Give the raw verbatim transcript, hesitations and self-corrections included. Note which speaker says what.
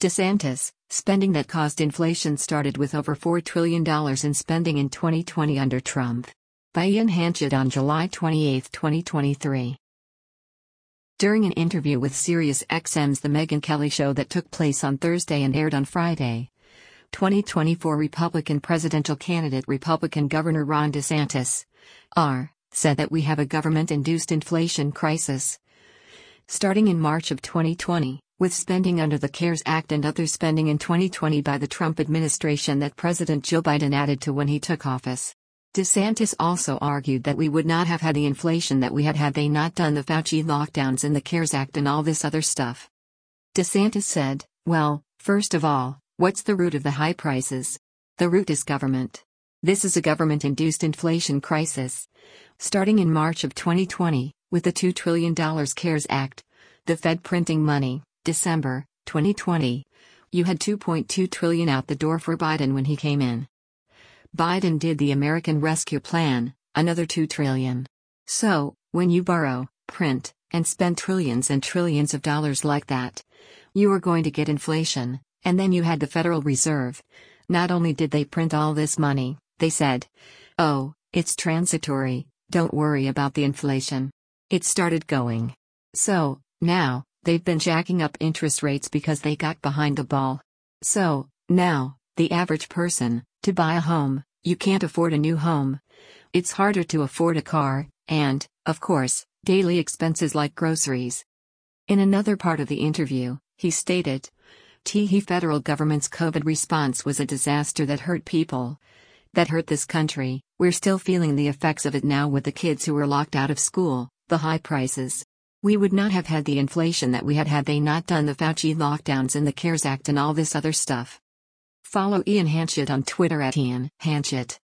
Speaker 1: DeSantis, spending that caused inflation started with over four trillion dollars in spending in twenty twenty under Trump. By Ian Hanchett on July twenty-eighth, twenty twenty-three. During an interview with SiriusXM's The Megyn Kelly Show that took place on Thursday and aired on Friday, twenty twenty-four Republican presidential candidate Republican Governor Ron DeSantis, R., said that we have a government-induced inflation crisis. Starting in March of twenty twenty, with spending under the CARES Act and other spending in twenty twenty by the Trump administration that President Joe Biden added to when he took office. DeSantis also argued that we would not have had the inflation that we had had they not done the Fauci lockdowns and the CARES Act and all this other stuff. DeSantis said, well, first of all, what's the root of the high prices? The root is government. This is a government-induced inflation crisis. Starting in March of twenty twenty, with the two trillion dollars CARES Act, the Fed printing money, December twenty twenty, you had two point two trillion dollars out the door for Biden when he came in. Biden did the American Rescue Plan, another two trillion dollars. So, when you borrow, print, and spend trillions and trillions of dollars like that, you are going to get inflation. And then you had the Federal Reserve. Not only did they print all this money, they said, oh, it's transitory, don't worry about the inflation. It started going. So, now, they've been jacking up interest rates because they got behind the ball. So, now, the average person, to buy a home, you can't afford a new home. It's harder to afford a car, and, of course, daily expenses like groceries. In another part of the interview, he stated, the federal government's COVID response was a disaster that hurt people. That hurt this country. We're still feeling the effects of it now with the kids who were locked out of school, the high prices. We would not have had the inflation that we had had they not done the Fauci lockdowns and the CARES Act and all this other stuff. Follow Ian Hanchett on Twitter at Ian Hanchett.